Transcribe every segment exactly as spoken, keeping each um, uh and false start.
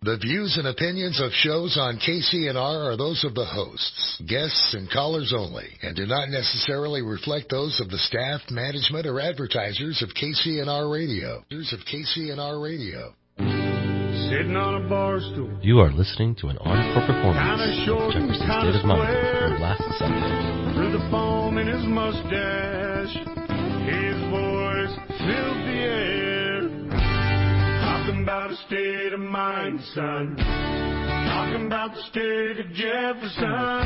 The views and opinions of shows on K C N R are those of the hosts, guests, and callers only, and do not necessarily reflect those of the staff, management, or advertisers of K C N R Radio. Of K C N R Radio. Sitting on a bar stool. You are listening to an encore performance of Jefferson State of Mind from last Sunday. Through the foam in his mustache, his voice filled the air. Talking about a state of mind, son. Talking about the state of Jefferson.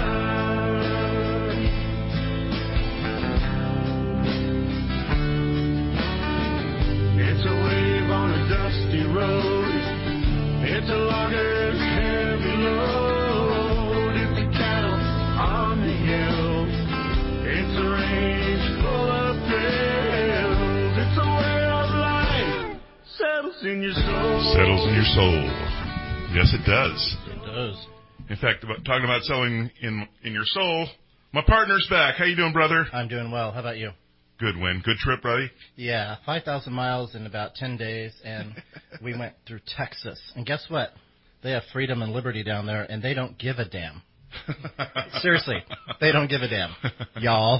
It's a wave on a dusty road. It's a logger's heavy load. It's a cattle on the hill. It's a range full of thrills. It's a way of life settles in your soul. Settles in your soul. Yes, it does. It does. In fact, about, talking about settling in in your soul, my partner's back. How you doing, brother? I'm doing well. How about you? Good, Win. Good trip, buddy? Yeah, five thousand miles in about ten days, and we went through Texas. And guess what? They have freedom and liberty down there, and they don't give a damn. Seriously, they don't give a damn, y'all.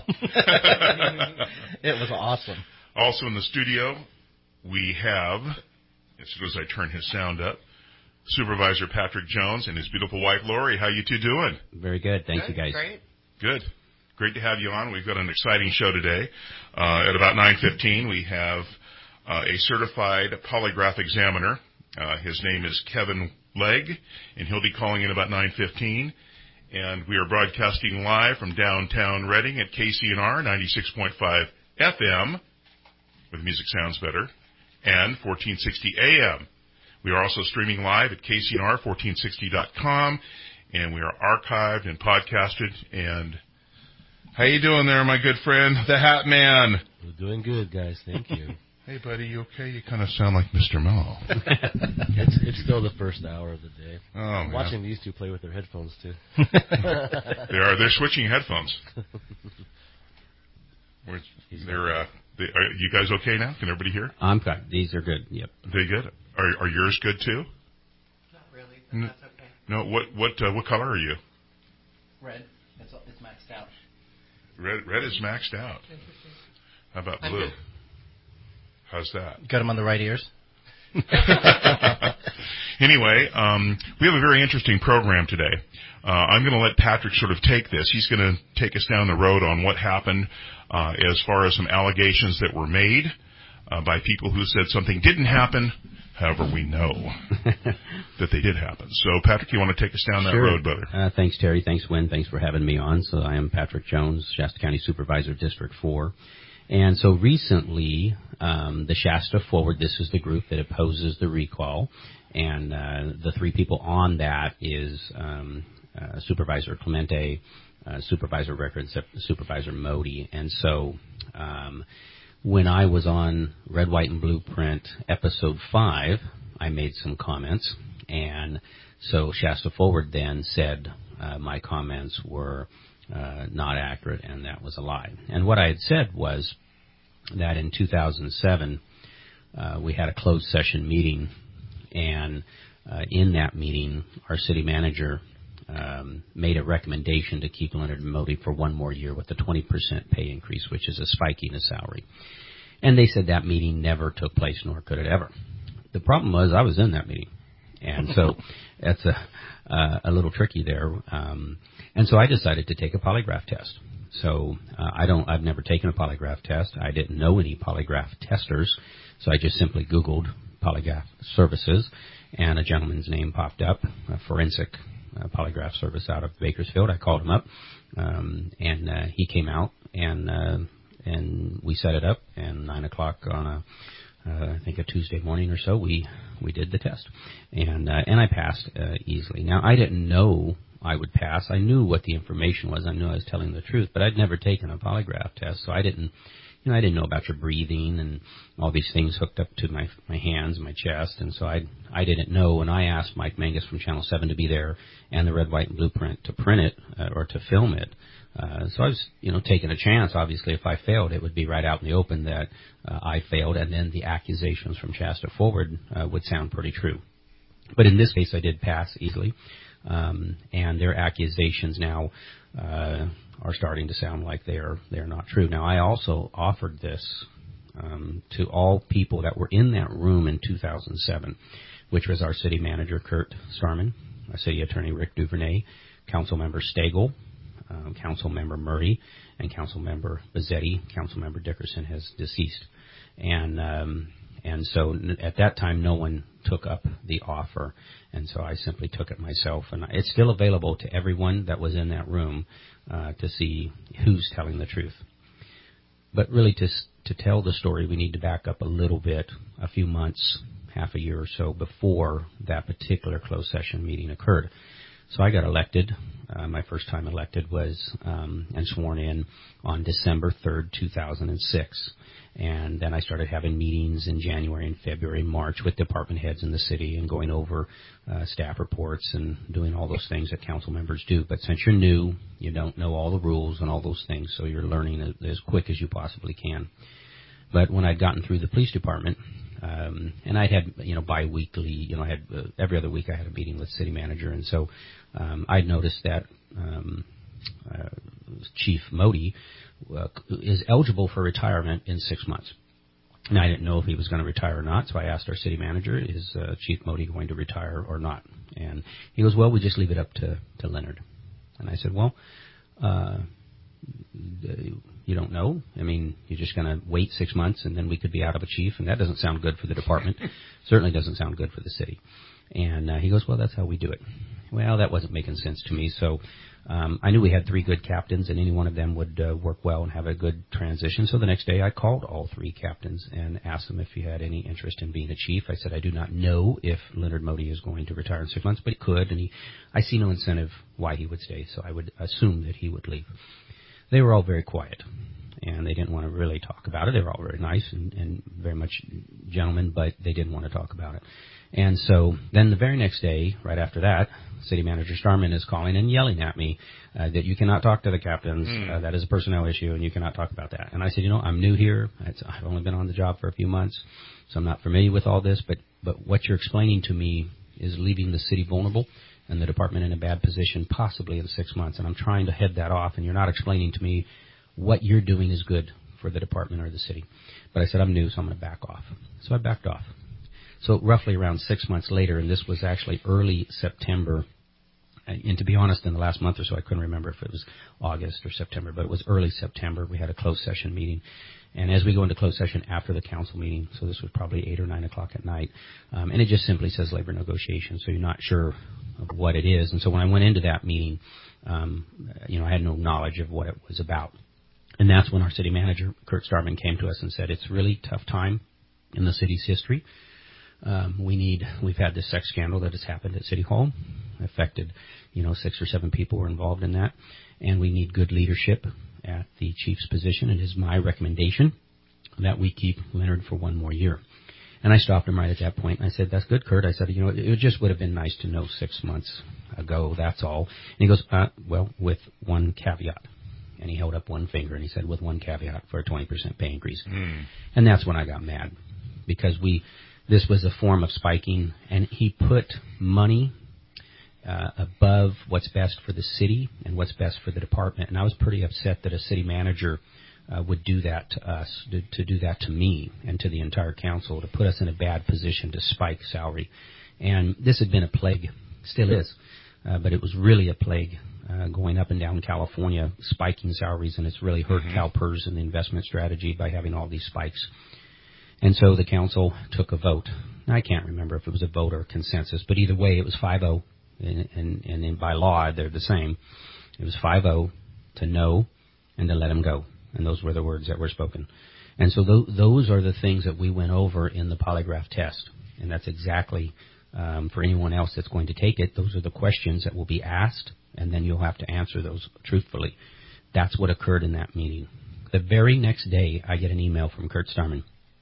It was awesome. Also in the studio, we have, as soon as I turn his sound up, Supervisor Patrick Jones and his beautiful wife, Lori. How you two doing? Very good. Thank good, you, guys. Great. Good. Great to have you on. We've got an exciting show today. Uh, at about nine fifteen, we have uh, a certified polygraph examiner. Uh, his name is Kevin Legg, and he'll be calling in about nine fifteen. And we are broadcasting live from downtown Reading at K C N R ninety-six point five F M, where the music sounds better, and fourteen sixty A M. We are also streaming live at K C N R fourteen sixty dot com, and we are archived and podcasted. And how you doing there, my good friend, the Hat Man? We're doing good, guys. Thank you. Hey, buddy, you okay? You kind of sound like Mister Mello. it's, it's still the first hour of the day. Oh, I'm man. watching these two play with their headphones, too. they are. They're switching headphones. They're, uh, they, are you guys okay now? Can everybody hear? I'm good. These are good. Yep. They good? Are, are yours good, too? Not really, but N- that's okay. No, what what uh, what color are you? Red. It's, it's maxed out. Red red is maxed out. How about blue? How's that? Got them on the right ears. Anyway, um, we have a very interesting program today. Uh, I'm going to let Patrick sort of take this. He's going to take us down the road on what happened uh, as far as some allegations that were made uh, by people who said something didn't happen. However, we know that they did happen. So, Patrick, you want to take us down that sure. road, brother? Uh, thanks, Terry. Thanks, Wynn. Thanks for having me on. So I am Patrick Jones, Shasta County Supervisor, District four. And so recently, um, the Shasta Forward, this is the group that opposes the recall. And uh, the three people on that is um, uh, Supervisor Clemente, uh, Supervisor Rickard, Supervisor Modi. And so um, when I was on Red, White, and Blueprint episode five, I made some comments. And so Shasta Forward then said uh, my comments were Uh, not accurate, and that was a lie. And what I had said was that in two thousand seven, uh, we had a closed session meeting, and uh, in that meeting, our city manager um, made a recommendation to keep Leonard Modi for one more year with a twenty percent pay increase, which is a spike in his salary. And they said that meeting never took place, nor could it ever. The problem was I was in that meeting, and so that's a uh, a little tricky there. Um, And so I decided to take a polygraph test. So uh, I don't, I've never taken a polygraph test. I didn't know any polygraph testers, so I just simply Googled polygraph services, and a gentleman's name popped up, a forensic uh, polygraph service out of Bakersfield. I called him up, um, and uh, he came out, and uh, and we set it up. And nine o'clock on a, uh, I think a Tuesday morning or so, we we did the test, and uh, and I passed uh, easily. Now I didn't know I would pass. I knew what the information was. I knew I was telling the truth, but I'd never taken a polygraph test, so I didn't, you know, I didn't know about your breathing and all these things hooked up to my my hands and my chest, and so I I didn't know. And I asked Mike Mangus from Channel seven to be there and the Red, White, and Blueprint to print it uh, or to film it. Uh, so I was, you know, taking a chance. Obviously, if I failed, it would be right out in the open that uh, I failed, and then the accusations from Shasta Forward uh, would sound pretty true. But in this case, I did pass easily, um, and their accusations now uh, are starting to sound like they're they're not true. Now, I also offered this um, to all people that were in that room in two thousand seven, which was our city manager, Kurt Starman, our city attorney, Rick Duvernay, council member Stagel, um, council member Murray, and council member Bazzetti. Council member Dickerson has deceased. And um, and so at that time, no one took up the offer, and so I simply took it myself. And it's still available to everyone that was in that room uh, to see who's telling the truth. But really, to to tell the story, we need to back up a little bit, a few months, half a year or so before that particular closed session meeting occurred. So I got elected. Uh, my first time elected was um, and sworn in on December third, two thousand six. And then I started having meetings in January and February and March with department heads in the city and going over uh, staff reports and doing all those things that council members do. But since you're new, you don't know all the rules and all those things, so you're learning as, as quick as you possibly can. But when I'd gotten through the police department, um, and I had, you know, biweekly, you know, I had uh, every other week I had a meeting with city manager, and so um, I'd noticed that um, uh, Chief Modi uh, is eligible for retirement in six months. And I didn't know if he was going to retire or not, so I asked our city manager, is uh, Chief Modi going to retire or not? And he goes, well, we just leave it up to, to Leonard. And I said, well, uh, you don't know. I mean, you're just going to wait six months and then we could be out of a chief, and that doesn't sound good for the department. Certainly doesn't sound good for the city. And uh, he goes, well, that's how we do it. Well, that wasn't making sense to me, so um, I knew we had three good captains, and any one of them would uh, work well and have a good transition. So the next day I called all three captains and asked them if he had any interest in being a chief. I said, I do not know if Leonard Modi is going to retire in six months, but he could, and he, I see no incentive why he would stay, so I would assume that he would leave. They were all very quiet, and they didn't want to really talk about it. They were all very nice and, and very much gentlemen, but they didn't want to talk about it. And so then the very next day, right after that, City Manager Starman is calling and yelling at me uh, that you cannot talk to the captains. Mm. Uh, that is a personnel issue, and you cannot talk about that. And I said, you know, I'm new here. It's, I've only been on the job for a few months, so I'm not familiar with all this. But, but what you're explaining to me is leaving the city vulnerable and the department in a bad position, possibly in six months. And I'm trying to head that off, and you're not explaining to me what you're doing is good for the department or the city. But I said, I'm new, so I'm going to back off. So I backed off. So roughly around six months later, and this was actually early September, and to be honest, in the last month or so, I couldn't remember if it was August or September, but it was early September. We had a closed session meeting. And as we go into closed session after the council meeting, so this was probably eight or nine o'clock at night, um, and it just simply says labor negotiations, so you're not sure of what it is. And so when I went into that meeting, um, you know, I had no knowledge of what it was about. And that's when our city manager, Kurt Starman, came to us and said, it's a really tough time in the city's history. Um, we need, we've had this sex scandal that has happened at City Hall, affected, you know, six or seven people were involved in that, and we need good leadership at the chief's position. It is my recommendation that we keep Leonard for one more year. And I stopped him right at that point, and I said, that's good, Kurt. I said, you know, it just would have been nice to know six months ago, that's all. And he goes, uh, well, with one caveat. And he held up one finger, and he said, with one caveat for a twenty percent pay increase. Mm. And that's when I got mad, because we, this was a form of spiking, and he put money uh, above what's best for the city and what's best for the department. And I was pretty upset that a city manager uh, would do that to us, to, to do that to me and to the entire council, to put us in a bad position to spike salary. And this had been a plague, still is, uh, but it was really a plague uh, going up and down California, spiking salaries, and it's really hurt mm-hmm. CalPERS and the investment strategy by having all these spikes. And so the council took a vote. I can't remember if it was a vote or a consensus, but either way, it was five oh, and, and, and by law, they're the same. It was five oh to no and to let him go, and those were the words that were spoken. And so th- those are the things that we went over in the polygraph test, and that's exactly, um, for anyone else that's going to take it, those are the questions that will be asked, and then you'll have to answer those truthfully. That's what occurred in that meeting. The very next day, I get an email from Kurt Starman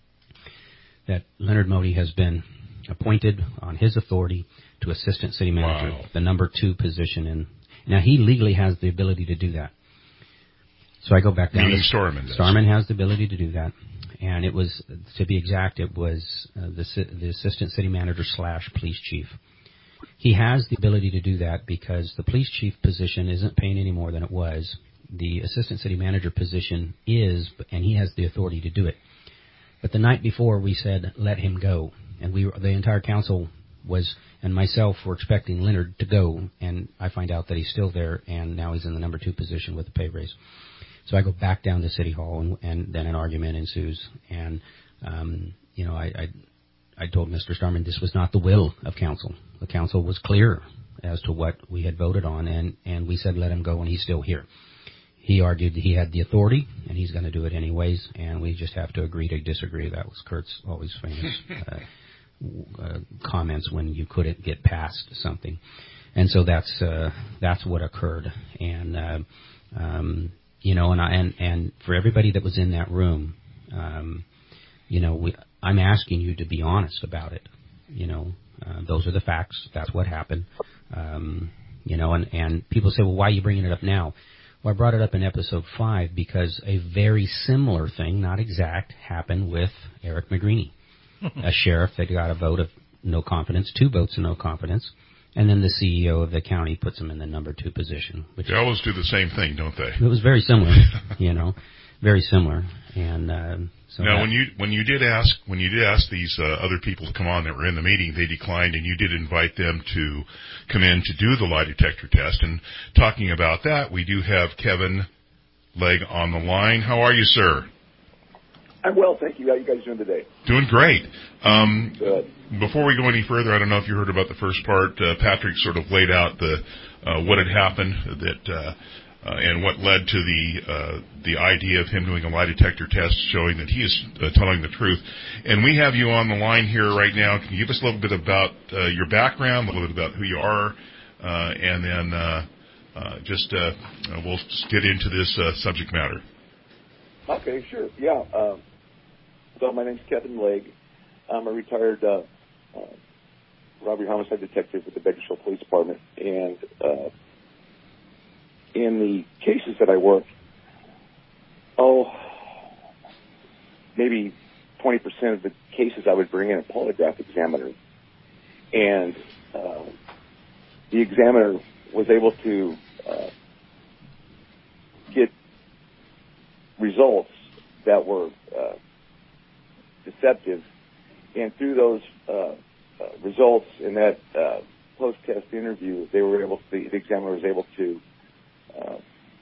that Leonard Modi has been appointed on his authority to assistant city manager, wow. the number two position. In now, he legally has the ability to do that. So I go back down Meaning to Starman. Starman has the ability to do that. And it was, to be exact, it was uh, the, the assistant city manager slash police chief. He has the ability to do that because the police chief position isn't paying any more than it was. The assistant city manager position is, and he has the authority to do it. But the night before, we said, let him go. And we, the entire council was, and myself were expecting Leonard to go, and I find out that he's still there, and now he's in the number two position with the pay raise. So I go back down to City Hall, and, and then an argument ensues. And, um, you know, I, I, I told Mister Starman this was not the will of council. The council was clear as to what we had voted on, and, and we said let him go, and he's still here. He argued he had the authority, and he's going to do it anyways, and we just have to agree to disagree. That was Kurt's always famous uh, uh, comments when you couldn't get past something. And so that's uh, that's what occurred. And, uh, um, you know, and, I, and, and for everybody that was in that room, um, you know, we, I'm asking you to be honest about it. You know, uh, those are the facts. That's what happened. Um, you know, and, and people say, well, why are you bringing it up now? Well, I brought it up in episode five because a very similar thing, not exact, happened with Eric McGreeny, a sheriff that got a vote of no confidence, two votes of no confidence, and then the C E O of the county puts him in the number two position. Which they always do the same thing, don't they? It was very similar, you know, very similar. And uh, so now, that, when you when you did ask when you did ask these uh, other people to come on that were in the meeting, they declined, and you did invite them to come in to do the lie detector test. And talking about that, we do have Kevin Legg on the line. How are you, sir? I'm well, thank you. How are you guys doing today? Doing great. Um, Good. Before we go any further, I don't know if you heard about the first part. Uh, Patrick sort of laid out the uh, what had happened, that uh, uh, and what led to the uh, the idea of him doing a lie detector test, showing that he is uh, telling the truth. And we have you on the line here right now. Can you give us a little bit about uh, your background, a little bit about who you are, uh, and then uh, uh, just uh, uh, we'll just get into this uh, subject matter. Okay, sure. Yeah. Um, so my name's Kevin Legg. I'm a retired uh, uh, robbery homicide detective with the Bakersfield Police Department, and uh, in the cases that I work, oh, maybe twenty percent of the cases I would bring in a polygraph examiner, and uh, the examiner was able to uh, get results that were uh, deceptive, and through those uh, uh, results in that uh, post-test interview, they were able to, the, the examiner was able to uh,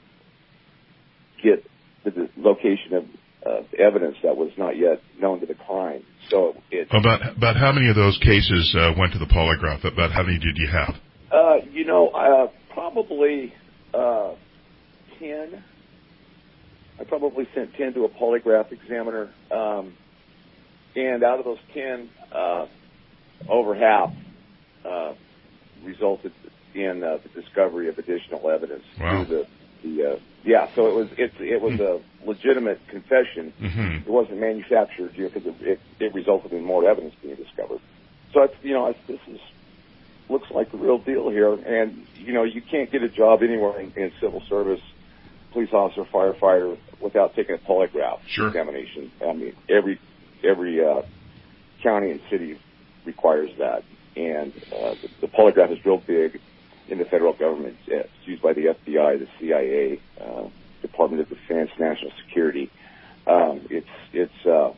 get the, the location of uh, evidence that was not yet known to the crime. So it about about how many of those cases uh, went to the polygraph? About how many did you have? Uh, you know, uh, probably uh, ten. I probably sent ten to a polygraph examiner, um, and out of those ten, uh, over half uh, resulted in uh, the discovery of additional evidence. Wow. Through the, the uh, yeah, so it was it, it was a legitimate confession. Mm-hmm. It wasn't manufactured, you know, because it, it, it resulted in more evidence being discovered. So it's, you know, it's, this is looks like the real deal here, and you know, you can't get a job anywhere in, in civil service, police officer, firefighter, without taking a polygraph sure. examination. I mean, every every uh, county and city requires that, and uh, the, the polygraph is real big in the federal government. It's used by the F B I, the C I A, uh, Department of Defense, National Security. Um, it's it's uh,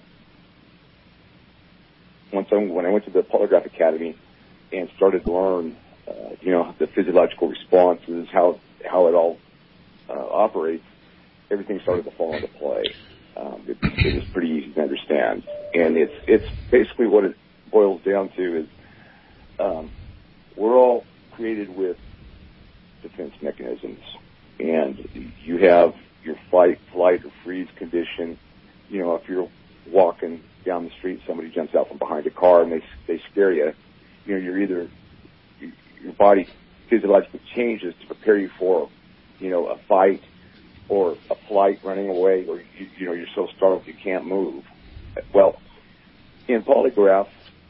once I, when I went to the polygraph academy and started to learn, uh, you know, the physiological responses, how how it all uh, operates, everything started to fall into play. Um, it, it was pretty easy to understand, and it's it's basically what it boils down to is um, we're all created with defense mechanisms, and you have your fight, flight, or freeze condition. You know, if you're walking down the street, somebody jumps out from behind a car and they they scare you. You know, you're either your body physiologically changes to prepare you for, you know, a fight or a flight, running away, or you, you know, you're so startled you can't move. Well, in polygraph,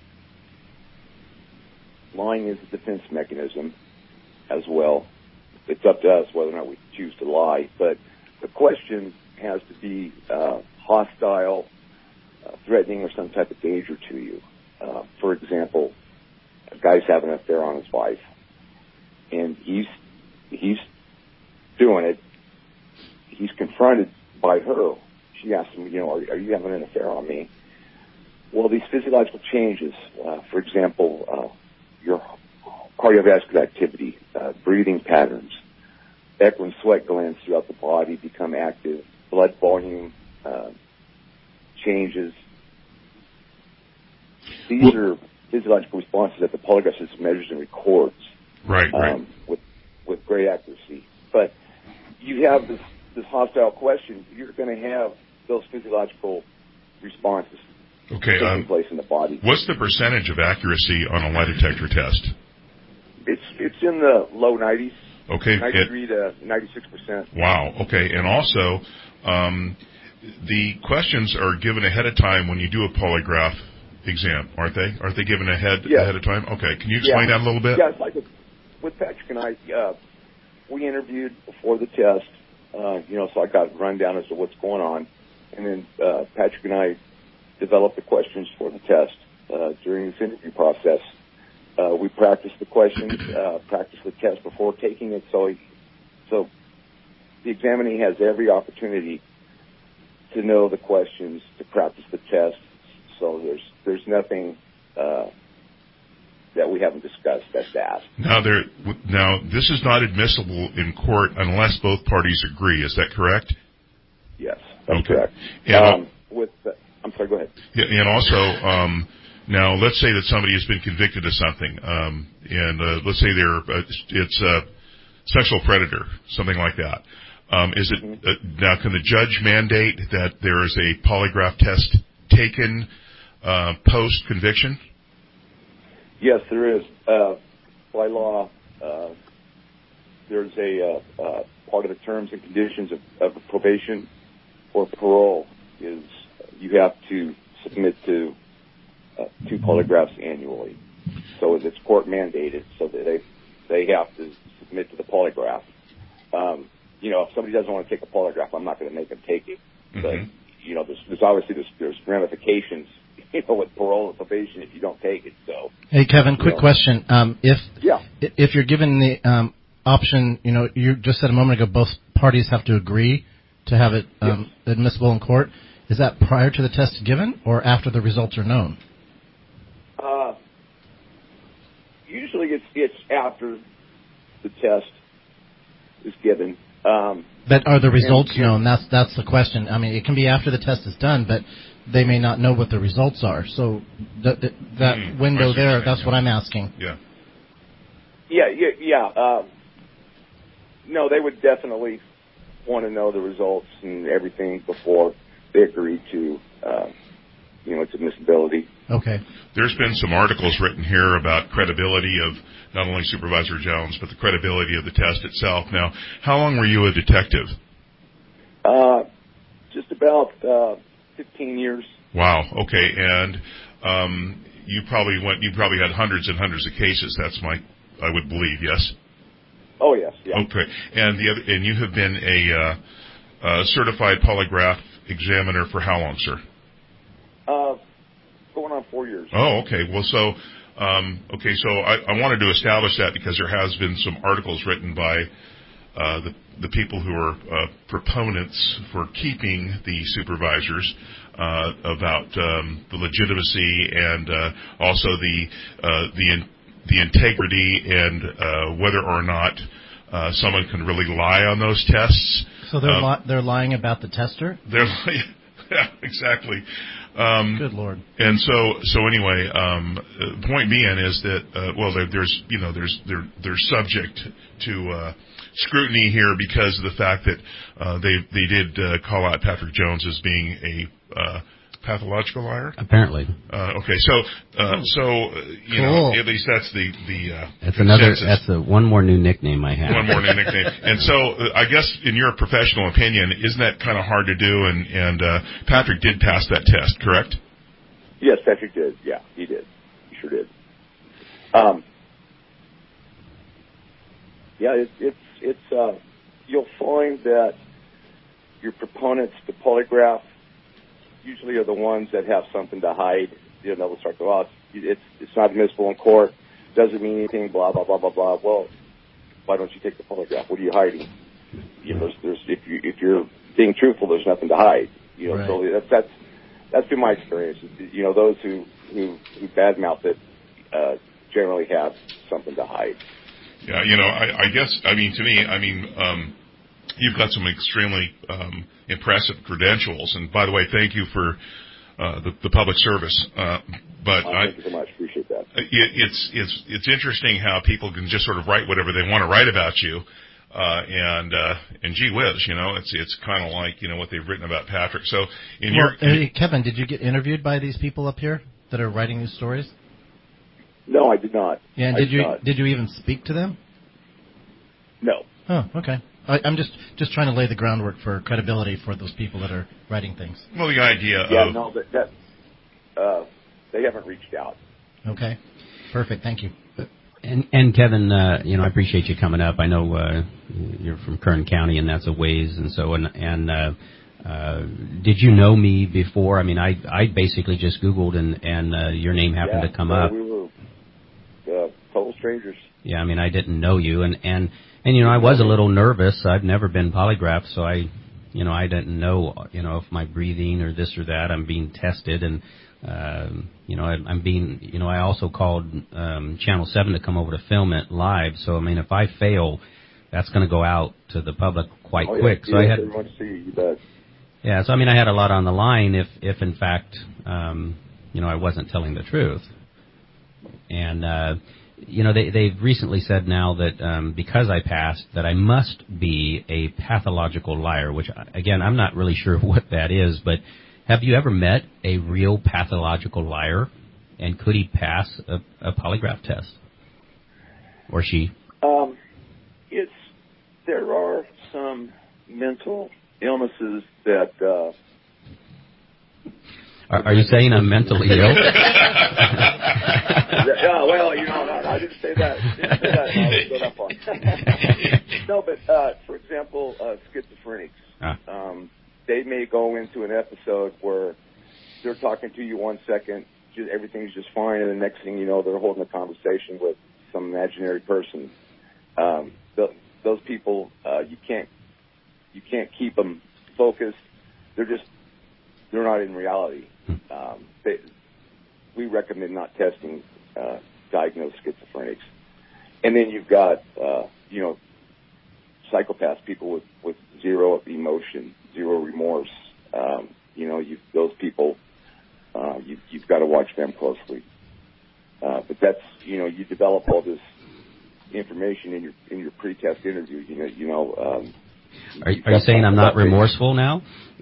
lying is a defense mechanism as well. It's up to us whether or not we choose to lie, but the question has to be uh, hostile, uh, threatening, or some type of danger to you. Uh, for example, a guy's having an affair on his wife, and he's he's doing it. He's confronted by her. She asks him, you know, are, are you having an affair on me? Well, these physiological changes, uh, for example, uh, your cardiovascular activity, uh, breathing patterns, eccrine sweat glands throughout the body become active, blood volume uh, changes. These well, are physiological responses that the polygraph system measures and records. Right, right. Um, with, with great accuracy. But you have this, this hostile question, you're going to have those physiological responses okay, taking um, place in the body. What's the percentage of accuracy on a lie detector test? It's it's in the low nineties. Okay, ninety-three to ninety-six percent. Wow. Okay, and also, um, the questions are given ahead of time when you do a polygraph exam, aren't they? Aren't they given ahead yes. ahead of time? Okay, can you explain yeah. that a little bit? Yeah, it's like with, with Patrick and I, uh, we interviewed before the test. Uh, you know, so I got a rundown as to what's going on, and then uh, Patrick and I developed the questions for the test uh, during this interview process. Uh, we practiced the questions, uh, practiced the test before taking it, so he, so the examinee has every opportunity to know the questions, to practice the test. So there's there's nothing uh, that we haven't discussed that's asked. Now there now this is not admissible in court unless both parties agree. Is that correct? Yes, that's okay. correct. And um, with the, I'm sorry, go ahead. Yeah, and also. Um, Now, let's say that somebody has been convicted of something, um, and uh, let's say they're uh, it's a sexual predator, something like that. Um, is it mm-hmm. uh, now? Can the judge mandate that there is a polygraph test taken uh, post conviction? Yes, there is. Uh, by law, uh, there's a uh, uh, part of the terms and conditions of, of probation or parole is you have to submit to Uh, two polygraphs annually. So it's court mandated, so that they they have to submit to the polygraph. Um, you know, if somebody doesn't want to take a polygraph, I'm not going to make them take it. Mm-hmm. But you know, there's, there's obviously there's, there's ramifications, you know, with parole and probation if you don't take it. So, hey, Kevin, quick know. question: um, if yeah. if you're given the um, option, you know, you just said a moment ago, both parties have to agree to have it um, yes. admissible in court. Is that prior to the test given or after the results are known? Uh, usually it's, it's after the test is given. Um, but are the results and, known? That's that's the question. I mean, it can be after the test is done, but they may not know what the results are. So th- th- that mm, window there, saying, that's yeah. what I'm asking. Yeah. Yeah, yeah, yeah. Uh, no, they would definitely want to know the results and everything before they agree to, uh, you know, its admissibility. Okay. There's been some articles written here about credibility of not only Supervisor Jones, but the credibility of the test itself. Now, how long were you a detective? Uh, just about uh, fifteen years. Wow. Okay, and um, you probably went. You probably had hundreds and hundreds of cases. That's my, I would believe. Yes. Oh yes. Yeah. Okay, and the other, and you have been a uh, uh, certified polygraph examiner for how long, sir? Uh, going on four years. Oh, okay. Well, so, um, okay, so I, I wanted to establish that because there has been some articles written by uh, the, the people who are uh, proponents for keeping the supervisors uh, about um, the legitimacy and uh, also the uh, the in, the integrity and uh, whether or not uh, someone can really lie on those tests. So they're um, li- they're lying about the tester? They're yeah, exactly. Um, Good Lord. And so, so anyway, um, the point being is that, uh, well, there, there's, you know, there's, they're, they're subject to, uh, scrutiny here because of the fact that, uh, they, they did, uh, call out Patrick Jones as being a, uh, pathological liar? Apparently. Uh, okay, so, uh, so, uh, you cool. know, at least that's the, the, uh, That's another, that's a, one more new nickname I have. One more new nickname. And so, uh, I guess, in your professional opinion, isn't that kind of hard to do? And, and, uh, Patrick did pass that test, correct? Yes, Patrick did. Yeah, he did. He sure did. Um, yeah, it, it's, it's, uh, you'll find that your proponents to polygraph usually are the ones that have something to hide. You know, they'll start to, oh, it's, it's not admissible in court. doesn't mean anything, blah, blah, blah, blah, blah. Well, why don't you take the polygraph? What are you hiding? You know, there's, there's, if you, if you're being truthful, there's nothing to hide. You know, right. so that's, that's, that's been my experience. You know, those who, who, who badmouth it, uh, generally have something to hide. Yeah, you know, I, I guess, I mean, to me, I mean, um, you've got some extremely, um, impressive credentials. And by the way, thank you for, uh, the, the public service. Uh, but oh, I, thank you so much. Appreciate that. It, it's, it's, it's interesting how people can just sort of write whatever they want to write about you. Uh, and, uh, and gee whiz, you know, it's, it's kind of like, you know, what they've written about Patrick. So in well, your, uh, Kevin, did you get interviewed by these people up here that are writing these stories? No, I did not. Yeah, and I did you, not. did you even speak to them? No. Oh, okay. I, I'm just, just trying to lay the groundwork for credibility for those people that are writing things. Well, the idea yeah, of... no, that, that, uh, they haven't reached out. Okay. Perfect. Thank you. And, and Kevin, uh, you know, I appreciate you coming up. I know uh, you're from Kern County, and that's a ways, and so and and uh, uh, did you know me before? I mean, I I basically just Googled, and and uh, your name happened yeah, to come no, up. We were uh, total strangers. Yeah, I mean, I didn't know you, and and and you know, I was a little nervous. I've never been polygraphed, so I, you know, I didn't know, you know, if my breathing or this or that. I'm being tested, and. Um, you know, I, I'm being, you know, I also called um, Channel seven to come over to film it live. So, I mean, if I fail, that's going to go out to the public quite oh, quick. Yeah, so yeah, I had, everyone see you, you bet. Yeah, so I mean, I had a lot on the line if, if in fact, um, you know, I wasn't telling the truth. And, uh, you know, they, they've recently said now that um, because I passed, that I must be a pathological liar, which, again, I'm not really sure what that is, but have you ever met a real pathological liar, and could he pass a, a polygraph test? Or she? Um, it's, there are some mental illnesses that, uh... Are, are you saying I'm mentally ill? yeah, well, you know, I, I didn't say that. Didn't say that. No, I didn't go that far. No, but, uh, for example, uh, schizophrenics. Ah. Um, they may go into an episode where they're talking to you one second, just, everything's just fine, and the next thing you know, they're holding a conversation with some imaginary person. Um, th- those people, uh, you can't, you can't keep them focused. They're just, they're not in reality. Um, they, we recommend not testing uh, diagnosed schizophrenics. And then you've got, uh, you know, psychopaths, people with, with zero emotion, zero remorse. Um, you know, you, those people, uh, you, you've got to watch them closely. Uh, but that's, you know, you develop all this information in your in your pre-test interview. You know, you know. Um, are, are you saying I'm not remorseful now?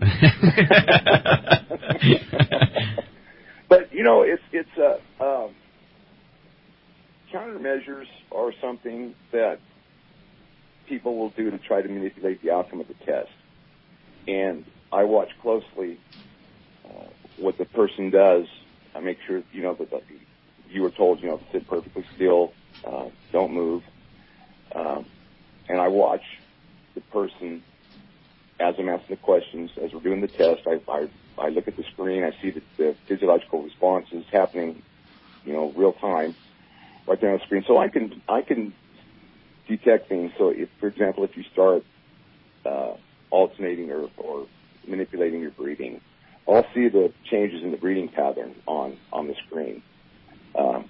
But you know, it's it's uh, um, countermeasures are something that people will do to try to manipulate the outcome of the test. And I watch closely uh, what the person does. I make sure, you know, that the, you were told, you know, to sit perfectly still, uh, don't move. Um, and I watch the person as I'm asking the questions, as we're doing the test. I, I, I look at the screen. I see that the physiological response is happening, you know, real time, right there on the screen. So I can, I can detect things. So if, for example, if you start, uh, alternating or, or manipulating your breathing, I'll see the changes in the breathing pattern on, on the screen. Um,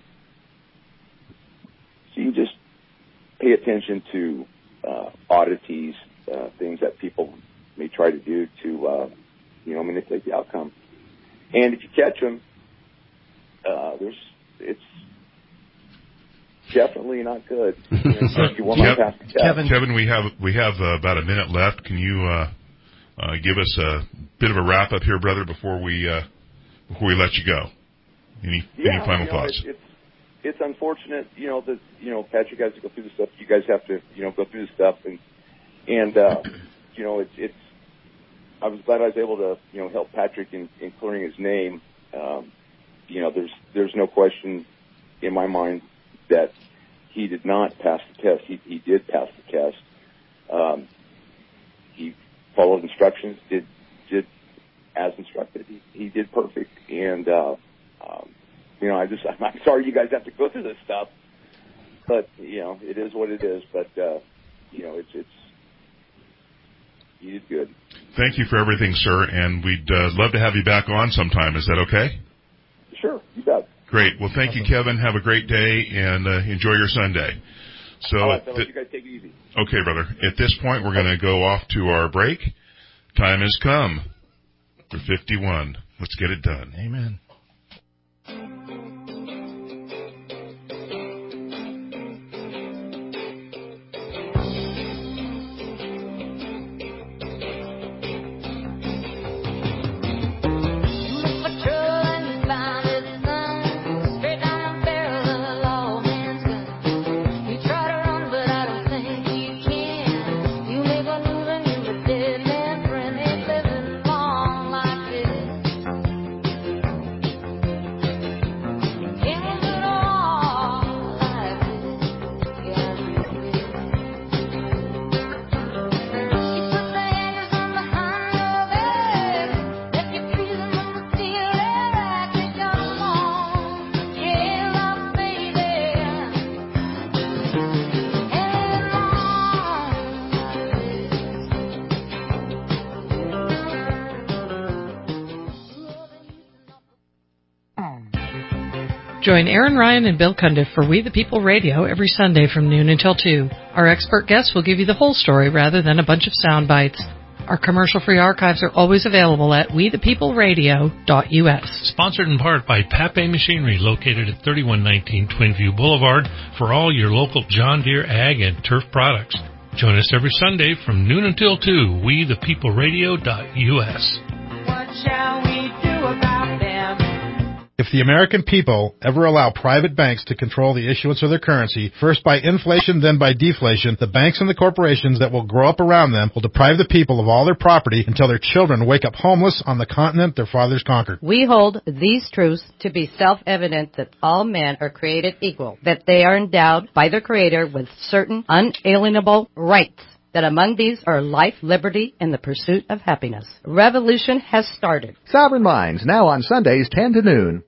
so you just pay attention to uh, oddities, uh, things that people may try to do to, uh, you know, manipulate the outcome. And if you catch them, uh, there's, it's definitely not good. You will not pass the test. Kevin, Kevin, we have we have uh, about a minute left. Can you uh, uh, give us a bit of a wrap up here, brother, before we uh, before we let you go? Any yeah, any final you know, thoughts? It, it's it's unfortunate, you know, that you know, Patrick has to go through the stuff. You guys have to, you know, go through the stuff, and and uh, you know, it's it's. I was glad I was able to, you know, help Patrick in, in clearing his name. Um, you know, there's there's no question in my mind that he did not pass the test. He, he did pass the test. Um, he followed instructions, did did as instructed. He, he did perfect. And, uh, um, you know, I just, I'm sorry you guys have to go through this stuff. know, it is what it is. But uh, you know, it's it's you did good. Thank you for everything, sir, and we'd uh, love to have you back on sometime. Is that okay? Sure, you bet. Great. Well, thank you, Kevin. Have a great day, and uh, enjoy your Sunday. So, all right, fellas, th- you guys take it easy. Okay, brother. At this point, we're going to go off to our break. Time has come for fifty-one. Let's get it done. Amen. Join Aaron Ryan and Bill Cundiff for We the People Radio every Sunday from noon until two. Our expert guests will give you the whole story rather than a bunch of sound bites. Our commercial-free archives are always available at we the people radio dot u s. Sponsored in part by Pape Machinery, located at thirty-one nineteen Twinview Boulevard, for all your local John Deere ag and turf products. Join us every Sunday from noon until two, we the people radio dot u s. What shall we do about them? If the American people ever allow private banks to control the issuance of their currency, first by inflation, then by deflation, the banks and the corporations that will grow up around them will deprive the people of all their property until their children wake up homeless on the continent their fathers conquered. We hold these truths to be self-evident that all men are created equal, that they are endowed by their Creator with certain unalienable rights, that among these are life, liberty, and the pursuit of happiness. Revolution has started. Sovereign Minds, now on Sundays, ten to noon.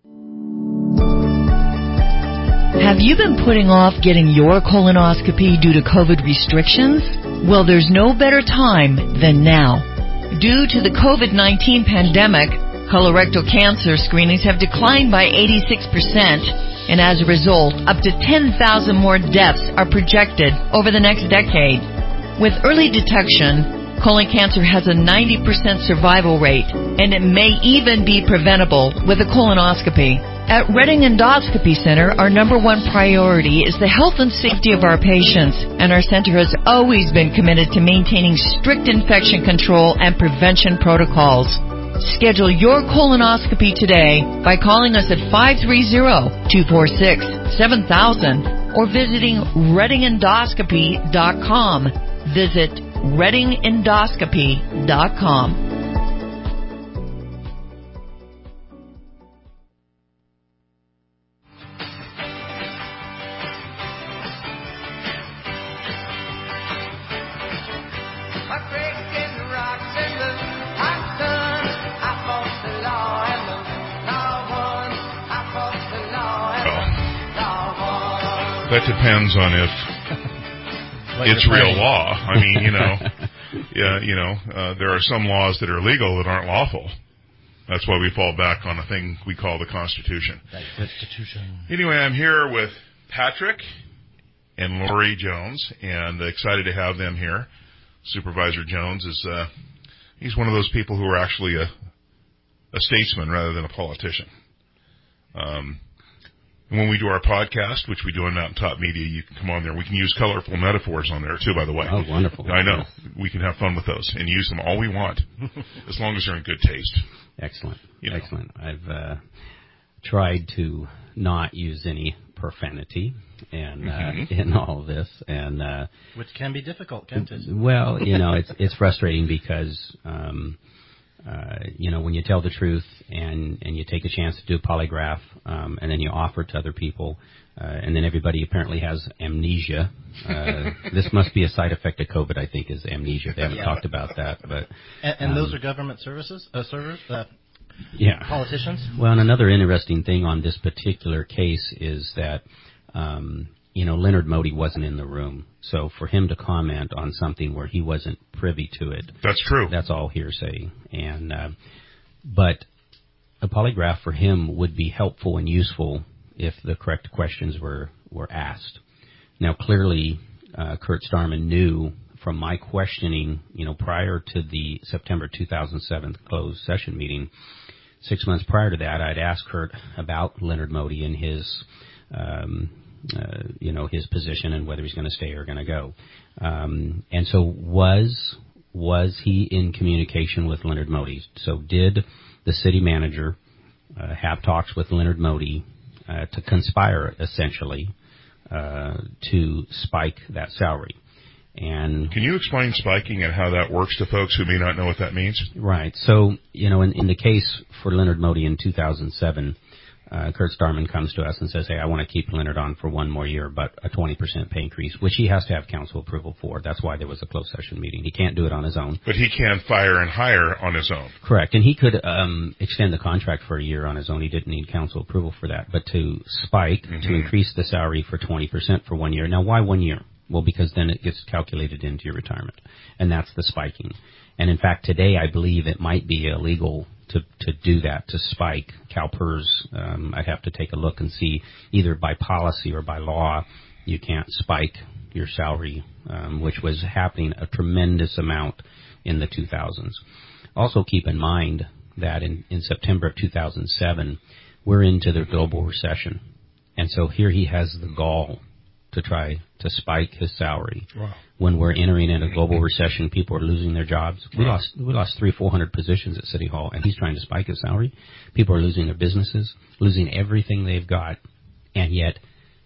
Have you been putting off getting your colonoscopy due to COVID restrictions? Well, there's no better time than now. Due to the COVID nineteen pandemic, colorectal cancer screenings have declined by eighty-six percent, and as a result, up to ten thousand more deaths are projected over the next decade. With early detection, colon cancer has a ninety percent survival rate, and it may even be preventable with a colonoscopy. At Redding Endoscopy Center, our number one priority is the health and safety of our patients, and our center has always been committed to maintaining strict infection control and prevention protocols. Schedule your colonoscopy today by calling us at five three zero, two four six, seven thousand or visiting redding endoscopy dot com. Visit redding endoscopy dot com. That depends on if it's real law. I mean, you know, yeah, you know, uh, there are some laws that are legal that aren't lawful. That's why we fall back on a thing we call the Constitution. The Constitution. Anyway, I'm here with Patrick and Lori Jones, and excited to have them here. Supervisor Jones is uh, he's one of those people who are actually a a statesman rather than a politician. Um, when we do our podcast, which we do on Mountaintop Media, you can come on there. We can use colorful metaphors on there, too, by the way. Oh, wonderful. I know. We can have fun with those and use them all we want, as long as they're in good taste. Excellent. You know. Excellent. I've uh, tried to not use any profanity and uh, mm-hmm. in all of this. and uh, Which can be difficult, can't it? Well, you know, it's it's frustrating because... Um, Uh, you know, when you tell the truth and, and you take a chance to do a polygraph, um, and then you offer it to other people, uh, and then everybody apparently has amnesia. Uh, this must be a side effect of COVID, I think, is amnesia. They haven't yeah. talked about that, but and, and um, those are government services, uh, servers, uh, yeah, politicians. Well, and another interesting thing on this particular case is that um, you know, Leonard Modi wasn't in the room. So for him to comment on something where he wasn't privy to it. That's true. That's all hearsay. And, uh, but a polygraph for him would be helpful and useful if the correct questions were, were asked. Now, clearly, uh, Kurt Starman knew from my questioning, you know, prior to the September two thousand seven closed session meeting, six months prior to that, I'd asked Kurt about Leonard Modi and his, um, uh, you know, his position and whether he's going to stay or going to go. Um, and so was, was he in communication with Leonard Modi? So did the city manager uh, have talks with Leonard Modi uh, to conspire, essentially, uh, to spike that salary? And can you explain spiking and how that works to folks who may not know what that means? Right. So, you know, in, in the case for Leonard Modi in two thousand seven, uh, Kurt Starman comes to us and says, hey, I want to keep Leonard on for one more year, but a twenty percent pay increase, which he has to have council approval for. That's why there was a closed session meeting. He can't do it on his own. But he can fire and hire on his own. Correct. And he could um, extend the contract for a year on his own. He didn't need council approval for that. But to spike, mm-hmm. to increase the salary for twenty percent for one year. Now, why one year? Well, because then it gets calculated into your retirement, and that's the spiking. And in fact, today I believe it might be illegal to to do that, to spike. CalPERS, um, I'd have to take a look and see, either by policy or by law, you can't spike your salary, um, which was happening a tremendous amount in the two thousands. Also keep in mind that in, in September of two thousand seven, we're into the global recession. And so here he has the gall to try to spike his salary. Wow. When we're entering in a global recession, people are losing their jobs. We Wow. lost we lost three, four hundred positions at City Hall, and he's trying to spike his salary. People are losing their businesses, losing everything they've got, and yet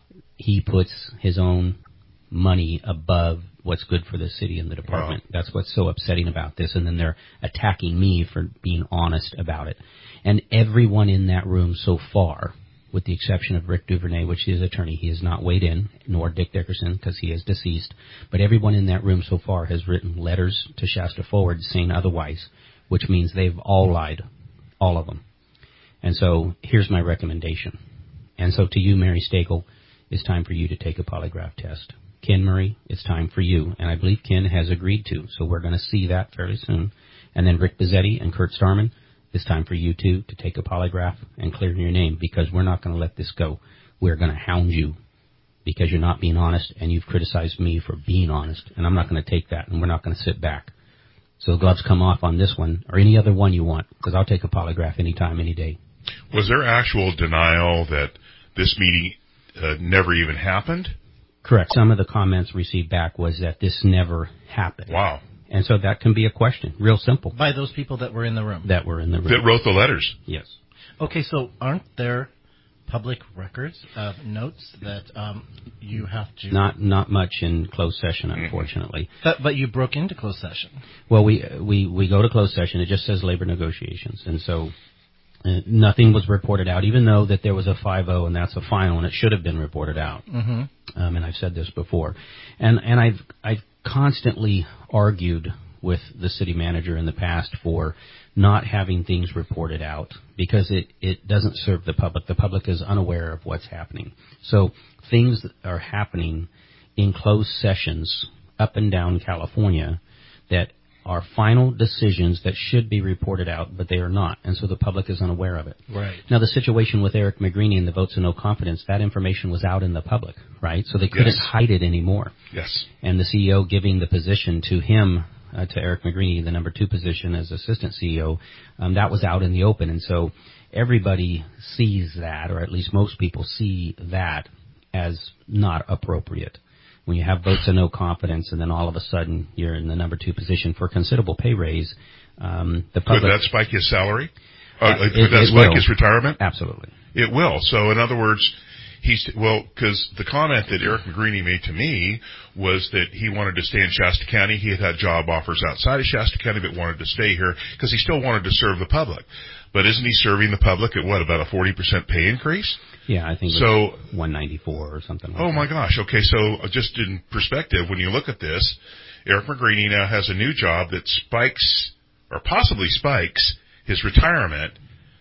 he puts his own money above what's good for the city and the department. Wow. That's what's so upsetting about this. And then they're attacking me for being honest about it. And everyone in that room so far, with the exception of Rick Duvernay, which is attorney, he has not weighed in, nor Dick Dickerson, because he is deceased. But everyone in that room so far has written letters to Shasta Forward saying otherwise, which means they've all lied, all of them. And so here's my recommendation. And so to you, Mary Stagel, it's time for you to take a polygraph test. Ken Murray, it's time for you. And I believe Ken has agreed to, so we're going to see that fairly soon. And then Rick Bizzetti and Kurt Starman, it's time for you two to take a polygraph and clear your name, because we're not going to let this go. We're going to hound you because you're not being honest, and you've criticized me for being honest, and I'm not going to take that, and we're not going to sit back. So the gloves come off on this one or any other one you want, because I'll take a polygraph anytime, any day. Was there actual denial that this meeting uh, never even happened? Correct. Some of the comments received back was that this never happened. Wow. And so that can be a question. Real simple. By those people that were in the room. That were in the room. That wrote the letters. Yes. Okay, so aren't there public records of notes that um, you have to... Not not much in closed session, unfortunately. But, but you broke into closed session. Well, we, we, we go to closed session. It just says labor negotiations. And so uh, nothing was reported out, even though that there was a five oh and that's a final, and it should have been reported out. Mm-hmm. Um, and I've said this before. And, and I've, I've constantly argued with the city manager in the past for not having things reported out, because it, it doesn't serve the public. The public is unaware of what's happening. So things are happening in closed sessions up and down California that are final decisions that should be reported out, but they are not, and so the public is unaware of it. Right. Now, the situation with Eric McGreeny and the votes of no confidence, that information was out in the public, right? So they couldn't Yes. hide it anymore. Yes. And the C E O giving the position to him, uh, to Eric McGreeny, the number two position as assistant C E O, um, that was out in the open, and so everybody sees that, or at least most people see that as not appropriate. When you have votes of no confidence, and then all of a sudden you're in the number two position for a considerable pay raise, um, the public... Could that spike his salary? Uh, Uh, could it- that it spike will. his retirement? Absolutely. It will. So, in other words, he's, well, because the comment that Eric McGreeny made to me was that he wanted to stay in Shasta County. He had had job offers outside of Shasta County, but wanted to stay here because he still wanted to serve the public. But isn't he serving the public at, what, about a forty percent pay increase? Yeah, I think it so, was one ninety-four or something like oh that. my gosh. Okay, so just in perspective, when you look at this, Eric McGreeny now has a new job that spikes, or possibly spikes, his retirement.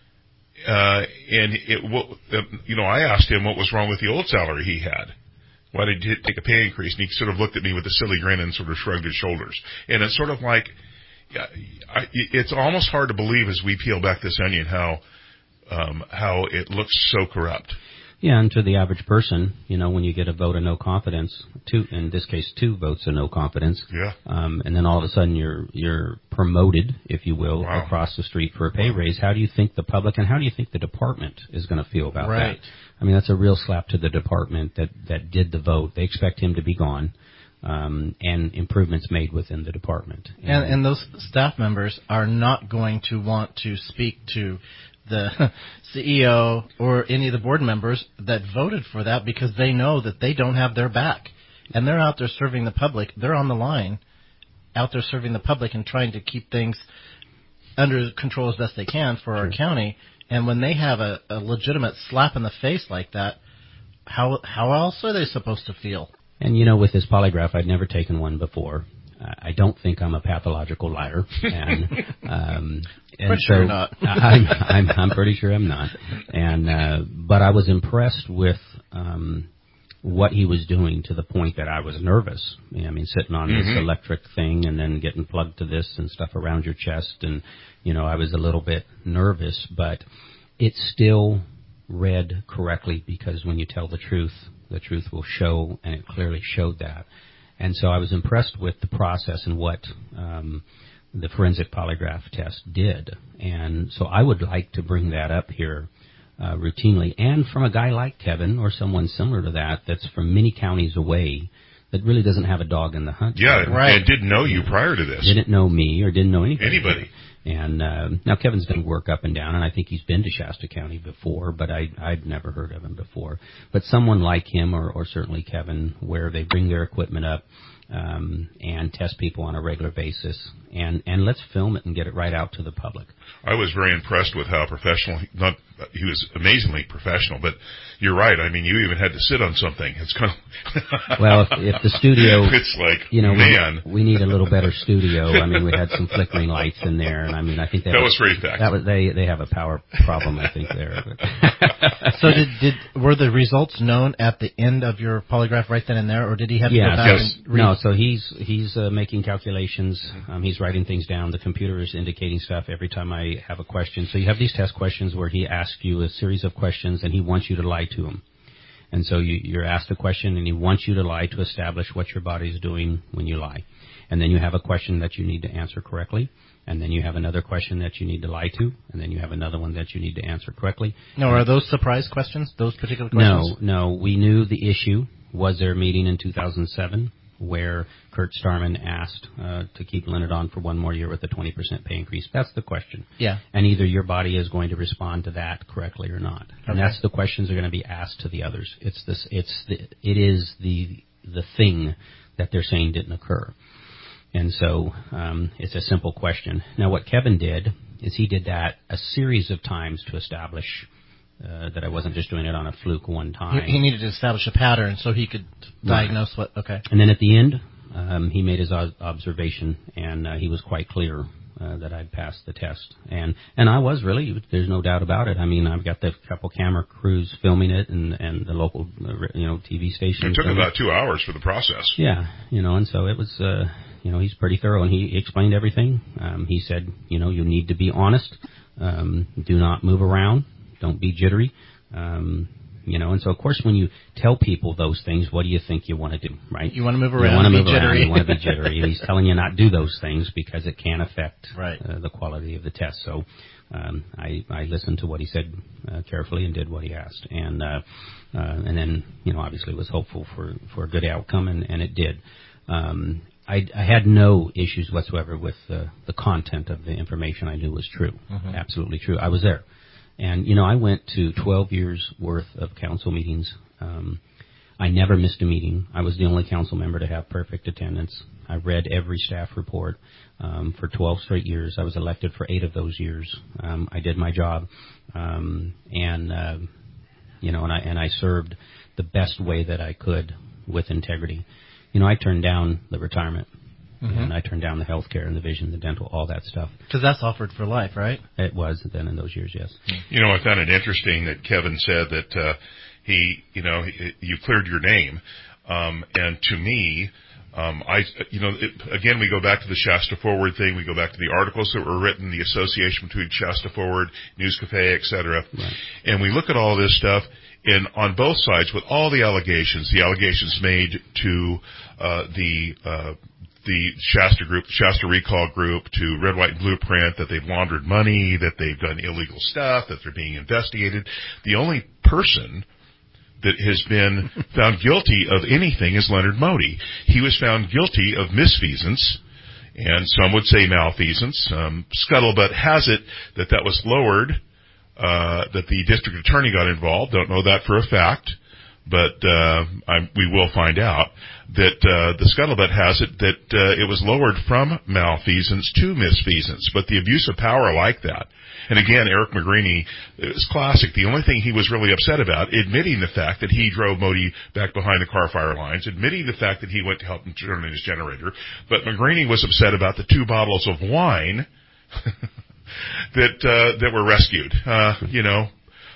Uh, and it, what, uh, you know, I asked him what was wrong with the old salary he had. why did you take a pay increase? And he sort of looked at me with a silly grin and sort of shrugged his shoulders. And it's sort of like, I, it's almost hard to believe as we peel back this onion how, um, how it looks so corrupt. Yeah, and to the average person, you know, when you get a vote of no confidence, two, in this case, two votes of no confidence, yeah, um, and then all of a sudden you're you're promoted, if you will, wow. across the street for a pay raise. How do you think the public and how do you think the department is going to feel about right. that? I mean, that's a real slap to the department that that did the vote. They expect him to be gone, um, and improvements made within the department. And, and, and those staff members are not going to want to speak to the C E O or any of the board members that voted for that because they know that they don't have their back. And they're out there serving the public. They're on the line out there serving the public and trying to keep things under control as best they can for our county. And when they have a, a legitimate slap in the face like that, how how else are they supposed to feel? And, you know, with this polygraph, I'd never taken one before. I don't think I'm a pathological liar, and um, and pretty so sure not. I'm, I'm I'm pretty sure I'm not. And uh, but I was impressed with um, what he was doing to the point that I was nervous. I mean, sitting on mm-hmm. this electric thing and then getting plugged to this and stuff around your chest, and you know, I was a little bit nervous, but it still read correctly because when you tell the truth, the truth will show, and it clearly showed that. And so I was impressed with the process and what um, the forensic polygraph test did. And so I would like to bring that up here uh, routinely. And from a guy like Kevin or someone similar to that that's from many counties away that really doesn't have a dog in the hunt. Yeah, right. And didn't know you prior to this. Didn't know me or didn't know anybody. Anybody. And uh, now Kevin's done work up and down, and I think he's been to Shasta County before, but I, I'd never heard of him before. But someone like him, or, or certainly Kevin, where they bring their equipment up um, and test people on a regular basis, and, and let's film it and get it right out to the public. I was very impressed with how professional, he, not he was amazingly professional, but you're right. I mean, you even had to sit on something. It's kind of well, if, if the studio, it's like, you know, man, we, we need a little better studio. I mean, we had some flickering lights in there, and I mean, I think that, that was, was very effective. That was they they have a power problem, I think there. So did did were the results known at the end of your polygraph right then and there, or did he have to yeah, go back yes. and read? No, so he's he's uh, making calculations. Um, he's writing things down. The computer is indicating stuff every time I have a question. So you have these test questions where he asks you a series of questions, and he wants you to lie to him. And so you, you're asked a question, and he wants you to lie to establish what your body is doing when you lie. And then you have a question that you need to answer correctly. And then you have another question that you need to lie to. And then you have another one that you need to answer correctly. No, are those surprise questions, those particular questions? No, no. We knew the issue. Was there a meeting in two thousand seven where Kurt Starman asked uh, to keep Leonard on for one more year with a twenty percent pay increase? That's the question. Yeah. And either your body is going to respond to that correctly or not. Okay. And that's the questions that are going to be asked to the others. It's this. It's the. It is the the thing that they're saying didn't occur. And so um, it's a simple question. Now, what Kevin did is he did that a series of times to establish uh, that I wasn't just doing it on a fluke one time. He, he needed to establish a pattern so he could diagnose right. what. Okay. And then at the end, um, he made his o- observation, and uh, he was quite clear uh, that I'd passed the test. And and I was really. There's no doubt about it. I mean, I've got the couple camera crews filming it, and and the local uh, you know T V station. It took about two hours for the process. Yeah, you know, and so it was. Uh, You know, he's pretty thorough, and he explained everything. Um, he said, you know, you need to be honest. Um, do not move around. Don't be jittery. Um, you know, and so, of course, when you tell people those things, what do you think you want to do, right? You want to move around, you want to move jittery. around, you want to be jittery. And he's telling you not to do those things because it can affect right. uh, the quality of the test. So um, I, I listened to what he said uh, carefully and did what he asked. And uh, uh, and then, you know, obviously was hopeful for, for a good outcome, and, and it did. Um I, I had no issues whatsoever with uh, the content of the information I knew was true, mm-hmm. absolutely true. I was there. And, you know, I went to twelve years worth of council meetings. Um, I never missed a meeting. I was the only council member to have perfect attendance. I read every staff report um, for twelve straight years. I was elected for eight of those years. Um, I did my job, um, and, uh, you know, and I, and I served the best way that I could with integrity. You know, I turned down the retirement, mm-hmm. and I turned down the health care and the vision, the dental, all that stuff. Because that's offered for life, right? It was then in those years, yes. You know, I found it interesting that Kevin said that uh, he, you know, he, you cleared your name. Um, and to me, um, I, you know, it, again, we go back to the Shasta Forward thing. We go back to the articles that were written, the association between Shasta Forward, News Cafe, et cetera. Right. And we look at all this stuff, and on both sides, with all the allegations, the allegations made to uh, the uh, the Shasta group, Shasta Recall Group, to Red, White, and Blueprint, that they've laundered money, that they've done illegal stuff, that they're being investigated. The only person that has been found guilty of anything is Leonard Modi. He was found guilty of misfeasance, and some would say malfeasance. Um, scuttlebutt has it that that was lowered, uh, that the district attorney got involved. Don't know that for a fact, but uh, I'm, we will find out. That uh, the scuttlebutt has it that uh, it was lowered from malfeasance to misfeasance, but the abuse of power like that. And again, Eric McGreeny is classic. The only thing he was really upset about, admitting the fact that he drove Modi back behind the car fire lines, admitting the fact that he went to help him turn in his generator, but McGreeny was upset about the two bottles of wine that uh, that were rescued. Uh, you know,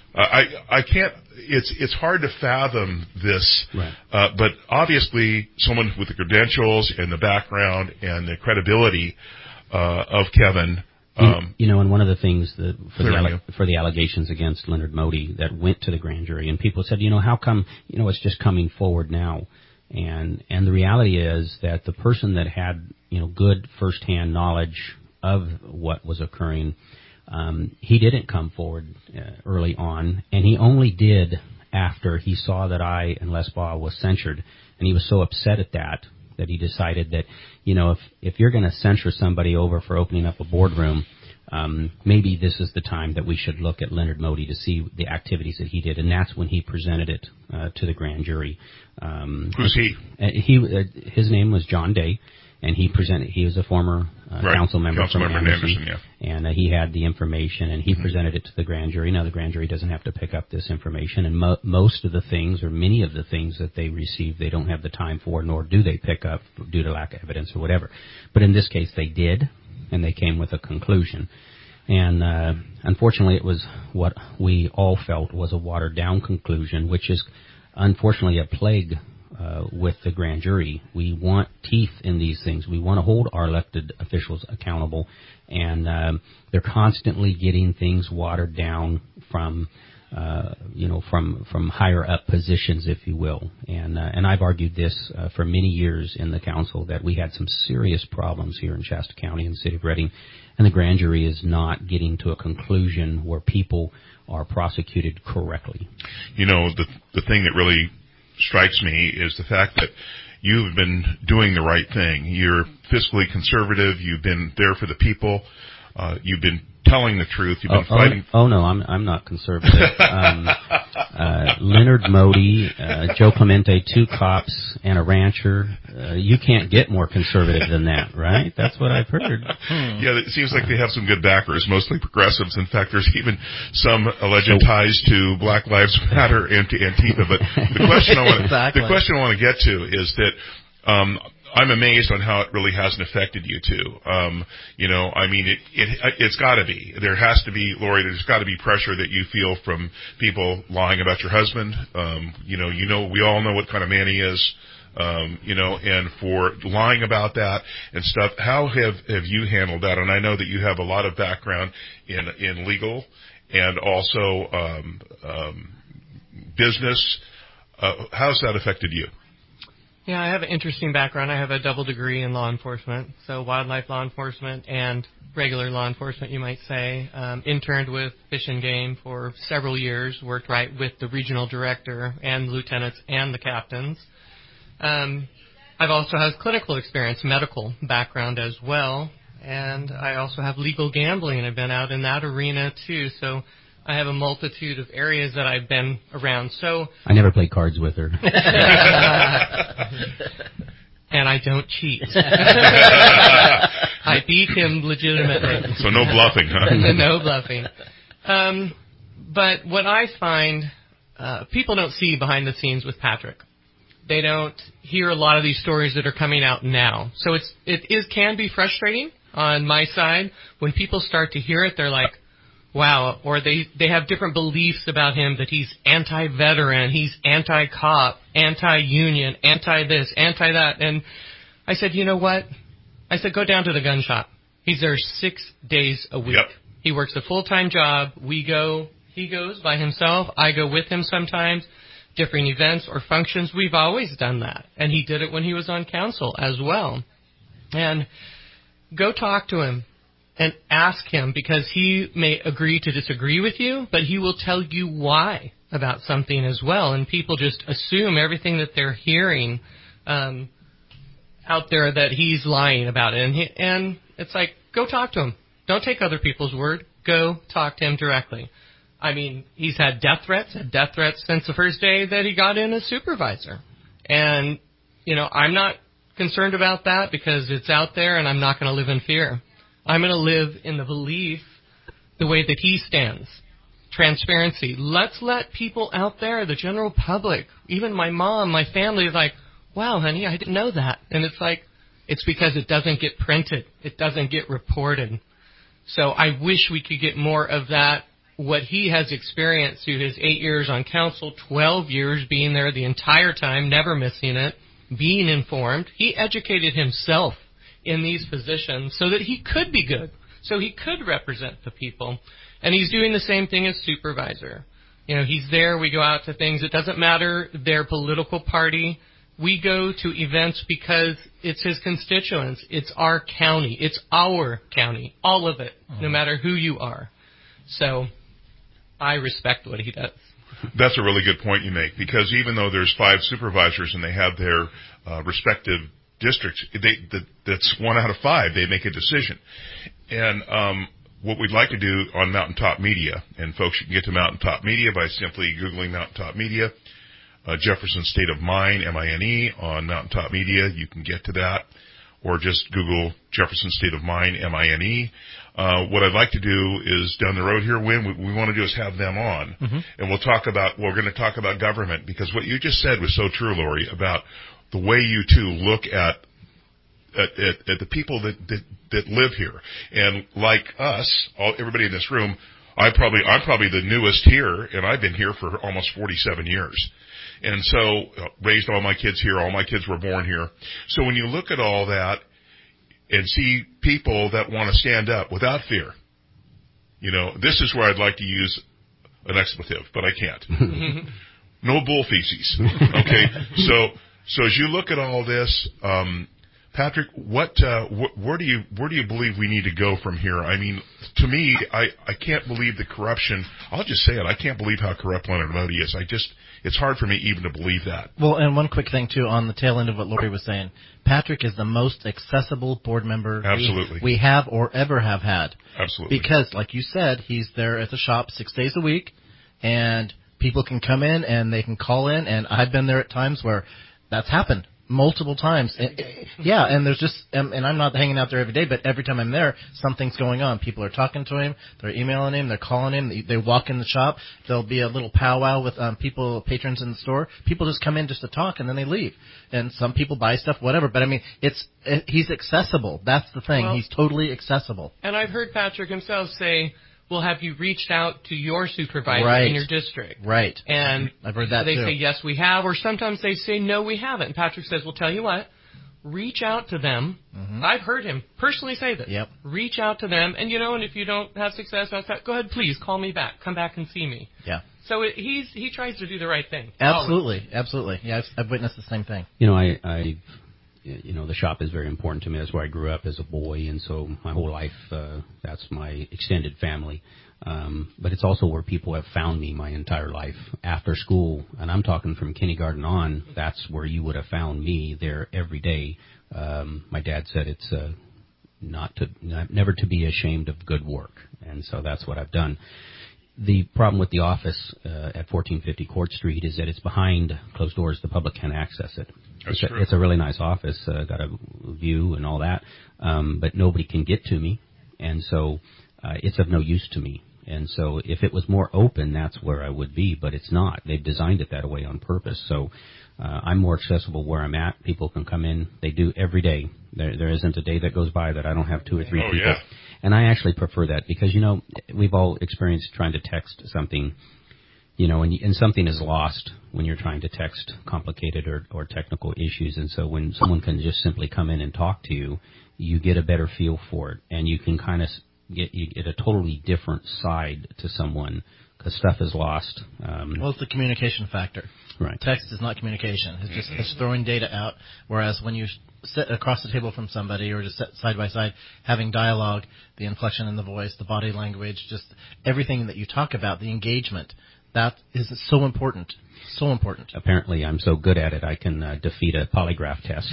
I I can't. It's it's hard to fathom this, right. uh, but obviously someone with the credentials and the background and the credibility uh, of Kevin. Um, you, you know, and one of the things that for the, alle- for the allegations against Leonard Modi that went to the grand jury, and people said, you know, how come, you know, it's just coming forward now? And and the reality is that the person that had, you know, good firsthand knowledge of what was occurring, um, he didn't come forward uh, early on, and he only did after he saw that I and Les Baugh was censured, and he was so upset at that that he decided that, you know, if if you're going to censure somebody over for opening up a boardroom, um, maybe this is the time that we should look at Leonard Modi to see the activities that he did, and that's when he presented it uh, to the grand jury. Um, Who's he? Uh, he uh, his name was John Day, and he presented. He was a former uh, right. council member council from member Anderson, Anderson yeah. and uh, he had the information, and he mm-hmm. presented it to the grand jury. Now the grand jury doesn't have to pick up this information, and mo- most of the things, or many of the things that they receive, they don't have the time for, nor do they pick up due to lack of evidence or whatever. But in this case, they did, and they came with a conclusion. And uh, unfortunately, it was what we all felt was a watered-down conclusion, which is unfortunately a plague uh, with the grand jury. We want teeth in these things. We want to hold our elected officials accountable, and um, they're constantly getting things watered down from, uh, you know, from from higher up positions, if you will. And uh, and I've argued this uh, for many years in the council that we had some serious problems here in Shasta County and the city of Redding. And the grand jury is not getting to a conclusion where people are prosecuted correctly. You know, the the thing that really strikes me is the fact that you've been doing the right thing. You're fiscally conservative. You've been there for the people. Uh, you've been telling the truth. You've been oh, fighting. Oh, oh no, I'm I'm not conservative. um, uh, Leonard Modi, uh, Joe Clemente, two cops and a rancher. Uh, you can't get more conservative than that, right? That's what I've heard. Hmm. Yeah, it seems like they have some good backers, mostly progressives. In fact, there's even some alleged so, ties to Black Lives Matter and to Antifa. But the question I want exactly. the question I want to get to is that. Um, I'm amazed on how it really hasn't affected you two. Um, you know, I mean, it, it, it's gotta be. There has to be, Lori, there's gotta be pressure that you feel from people lying about your husband. Um, you know, you know, we all know what kind of man he is. Um, you know, and for lying about that and stuff, how have, have you handled that? And I know that you have a lot of background in, in legal and also, um, um, business. Uh, how's that affected you? Yeah, I have an interesting background. I have a double degree in law enforcement, so wildlife law enforcement and regular law enforcement, you might say. Um, interned with Fish and Game for several years, worked right with the regional director and lieutenants and the captains. Um, I've also had clinical experience, medical background as well, and I also have legal gambling. I've been out in that arena too, so I have a multitude of areas that I've been around. So I never played cards with her. And I don't cheat. I beat him legitimately. So no bluffing, huh? No bluffing. Um, but what I find, uh, people don't see behind the scenes with Patrick. They don't hear a lot of these stories that are coming out now. So it's it is can be frustrating on my side when people start to hear it. They're like, wow, or they, they have different beliefs about him, that he's anti-veteran, he's anti-cop, anti-union, anti-this, anti-that. And I said, you know what? I said, go down to the gun shop. He's there six days a week. Yep. He works a full-time job. We go, he goes by himself. I go with him sometimes. Different events or functions. We've always done that. And he did it when he was on council as well. And go talk to him and ask him, because he may agree to disagree with you, but he will tell you why about something as well. And people just assume everything that they're hearing um, out there that he's lying about it. And, he, and it's like, go talk to him. Don't take other people's word. Go talk to him directly. I mean, he's had death threats, had death threats since the first day that he got in as supervisor. And, you know, I'm not concerned about that because it's out there and I'm not going to live in fear. I'm going to live in the belief the way that he stands. Transparency. Let's let people out there, the general public, even my mom, my family, is like, wow, honey, I didn't know that. And it's like, it's because it doesn't get printed. It doesn't get reported. So I wish we could get more of that. What he has experienced through his eight years on council, twelve years being there the entire time, never missing it, being informed. He educated himself in these positions so that he could be good, so he could represent the people. And he's doing the same thing as supervisor. You know, he's there. We go out to things. It doesn't matter their political party. We go to events because it's his constituents. It's our county. It's our county, all of it, no matter who you are. So I respect what he does. That's a really good point you make, because even though there's five supervisors and they have their uh, respective districts, they, that, that's one out of five. They make a decision. And um, what we'd like to do on Mountaintop Media, and folks, you can get to Mountaintop Media by simply Googling Mountaintop Media, uh, Jefferson State of Mind, M I N E, on Mountaintop Media. You can get to that. Or just Google Jefferson State of Mind, M I N E. Uh, what I'd like to do is down the road here, Win, what we want to do is have them on. Mm-hmm. And we'll talk about, we're going to talk about government, because what you just said was so true, Lori, about the way you two look at at, at, at the people that, that that live here. And like us, all, everybody in this room, I probably I'm probably the newest here, and I've been here for almost forty-seven years. And so uh, raised all my kids here. All my kids were born here. So when you look at all that and see people that want to stand up without fear, you know, this is where I'd like to use an expletive, but I can't. No bull feces. Okay. So, so as you look at all this, um, Patrick, what, uh, wh- where do you, where do you believe we need to go from here? I mean, to me, I, I can't believe the corruption. I'll just say it. I can't believe how corrupt Leonard Modi is. I just, it's hard for me even to believe that. Well, and one quick thing, too, on the tail end of what Lori was saying. Patrick is the most accessible board member Absolutely. We, we have or ever have had. Absolutely. Because, like you said, he's there at the shop six days a week, and people can come in and they can call in, and I've been there at times where that's happened multiple times. And, yeah, and there's just, um, and I'm not hanging out there every day, but every time I'm there, something's going on. People are talking to him, they're emailing him, they're calling him, they, they walk in the shop, there'll be a little powwow with um, people, patrons in the store. People just come in just to talk, and then they leave. And some people buy stuff, whatever, but I mean, it's, it, he's accessible. That's the thing. Well, he's totally accessible. And I've heard Patrick himself say, well, have you reached out to your supervisor right. in your district? Right. And I've heard that they too. say, yes, we have, or sometimes they say, no, we haven't. And Patrick says, well, tell you what, reach out to them. Mm-hmm. I've heard him personally say this. Yep. Reach out to them, and, you know, and if you don't have success, go ahead, please, call me back. Come back and see me. Yeah. So it, he's he tries to do the right thing. Absolutely. Always. Absolutely. Yeah, I've, I've witnessed the same thing. You know, I... I You know, the shop is very important to me. That's where I grew up as a boy, and so my whole life, uh, that's my extended family. Um, but it's also where people have found me my entire life after school, and I'm talking from kindergarten on. That's where you would have found me there every day. Um, my dad said it's uh, not to, not, never to be ashamed of good work, and so that's what I've done. The problem with the office uh, at fourteen fifty Court Street is that it's behind closed doors. The public can't access it. That's it's, true. A, it's a really nice office, uh, got a view and all that, um, but nobody can get to me, and so uh, it's of no use to me. And so if it was more open, that's where I would be, but it's not. They've designed it that way on purpose. So uh, I'm more accessible where I'm at. People can come in. They do every day. There, there isn't a day that goes by that I don't have two or three oh, people. Yeah. And I actually prefer that because, you know, we've all experienced trying to text something, you know, and, and something is lost when you're trying to text complicated or, or technical issues. And so when someone can just simply come in and talk to you, you get a better feel for it, and you can kind of get you get a totally different side to someone because stuff is lost. Um, well, it's the communication factor. Right. Text is not communication. It's just it's throwing data out. Whereas when you sit across the table from somebody or just sit side by side having dialogue, the inflection in the voice, the body language, just everything that you talk about, the engagement, that is so important. So important. Apparently, I'm so good at it, I can uh, defeat a polygraph test.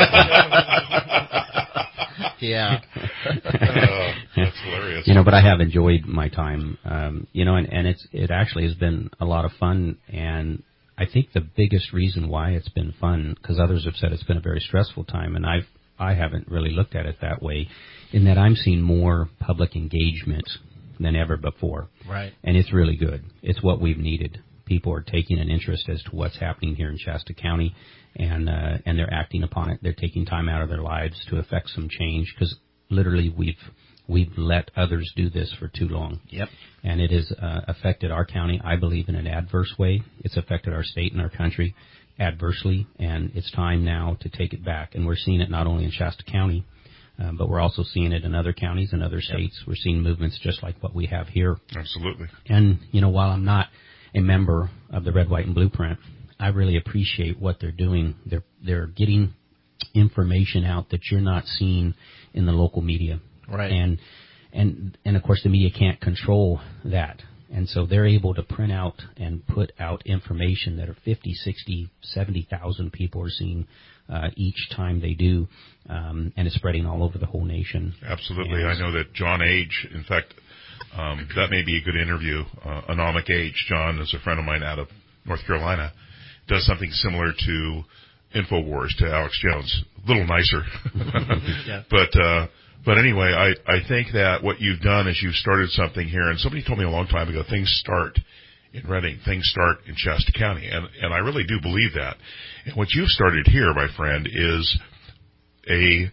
Yeah. Oh, that's hilarious. You know, but I have enjoyed my time, um, you know, and, and it's it actually has been a lot of fun. And I think the biggest reason why it's been fun, because others have said it's been a very stressful time, and I've I haven't really looked at it that way, in that I'm seeing more public engagement than ever before. Right. And it's really good. It's what we've needed. People are taking an interest as to what's happening here in Shasta County, and uh, and they're acting upon it. They're taking time out of their lives to affect some change, because literally we've we've let others do this for too long. Yep. And it has uh, affected our county, I believe, in an adverse way. It's affected our state and our country adversely, and it's time now to take it back. And we're seeing it not only in Shasta County, uh, but we're also seeing it in other counties and other states. Yep. We're seeing movements just like what we have here. Absolutely. And, you know, while I'm not a member of the Red, White, and Blueprint, I really appreciate what they're doing. They're they're getting information out that you're not seeing in the local media. Right. And and and of course the media can't control that. And so they're able to print out and put out information that are fifty, sixty, seventy thousand people are seeing uh, each time they do, um, and it's spreading all over the whole nation. Absolutely. And I know that John Age, in fact, um, that may be a good interview. Uh, Anomic Age, John is a friend of mine out of North Carolina, does something similar to InfoWars, to Alex Jones. A little nicer. Yeah. But uh, but anyway, I, I think that what you've done is you've started something here, and somebody told me a long time ago, things start in Redding, things start in Shasta County, and, and I really do believe that. And what you've started here, my friend, is a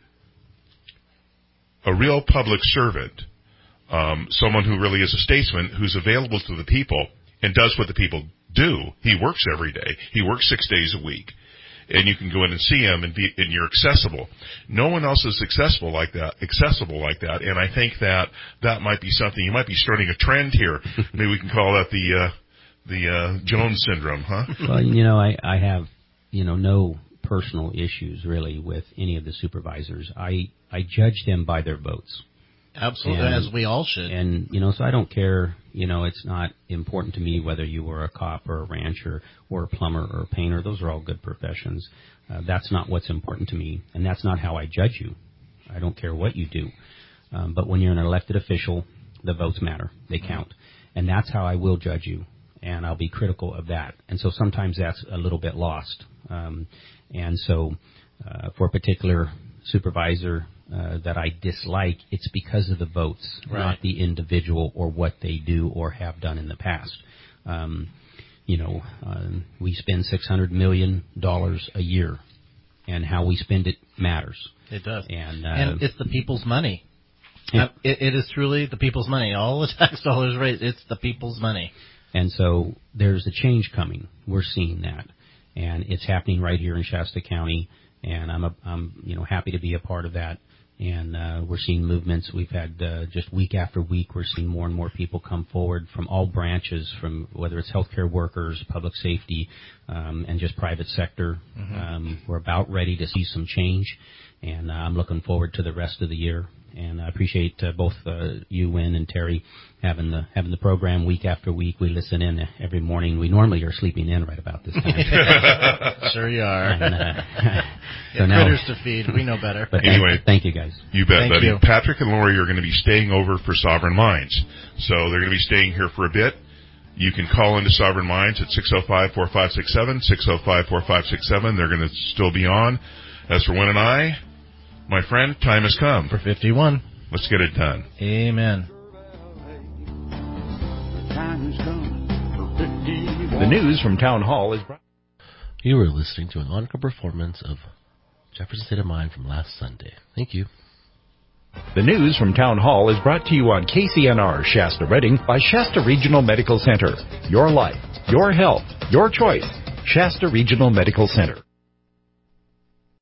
a real public servant, um, someone who really is a statesman, who's available to the people and does what the people do. He works every day. He works six days a week. And you can go in and see him, and, be, and you're accessible. No one else is accessible like that. Accessible like that, and I think that that might be something. You might be starting a trend here. Maybe we can call that the uh, the uh, Jones syndrome, huh? Well, you know, I, I have you know no personal issues really with any of the supervisors. I I judge them by their votes. Absolutely, and, as we all should. And, you know, so I don't care, you know, it's not important to me whether you were a cop or a rancher or a plumber or a painter. Those are all good professions. Uh, that's not what's important to me, and that's not how I judge you. I don't care what you do. Um, but when you're an elected official, the votes matter. They count. And that's how I will judge you, and I'll be critical of that. And so sometimes that's a little bit lost. Um, and so uh, for a particular supervisor Uh, that I dislike, it's because of the votes, right. not the individual or what they do or have done in the past. Um, you know, um, we spend six hundred million dollars a year, and how we spend it matters. It does. And, uh, and it's the people's money. Yeah. Uh, it, it is truly the people's money. All the tax dollars raised, it's the people's money. And so there's a change coming. We're seeing that. And it's happening right here in Shasta County, and I'm, a, I'm you know, happy to be a part of that. And uh, we're seeing movements. We've had uh, just week after week, we're seeing more and more people come forward from all branches, from whether it's healthcare workers, public safety, um, and just private sector. Mm-hmm. Um, we're about ready to see some change, and uh, I'm looking forward to the rest of the year. And I appreciate uh, both uh, you, Wynn, and Terry having the having the program week after week. We listen in every morning. We normally are sleeping in right about this time. Sure you are. And, uh, so yeah, now, critters to feed. We know better. But anyway, thank, thank you guys. You bet, thank buddy. You. Patrick and Lori are going to be staying over for Sovereign Minds, so they're going to be staying here for a bit. You can call into Sovereign Minds at six oh five, four five six seven, six oh five, four five six seven. They're going to still be on. As for Wynn and I, my friend, time has come. For fifty-one. Let's get it done. Amen. The news from Town Hall is brought. You were listening to an encore performance of Jefferson State of Mind from last Sunday. Thank you. The news from Town Hall is brought to you on K C N R Shasta Redding by Shasta Regional Medical Center. Your life, your health, your choice. Shasta Regional Medical Center.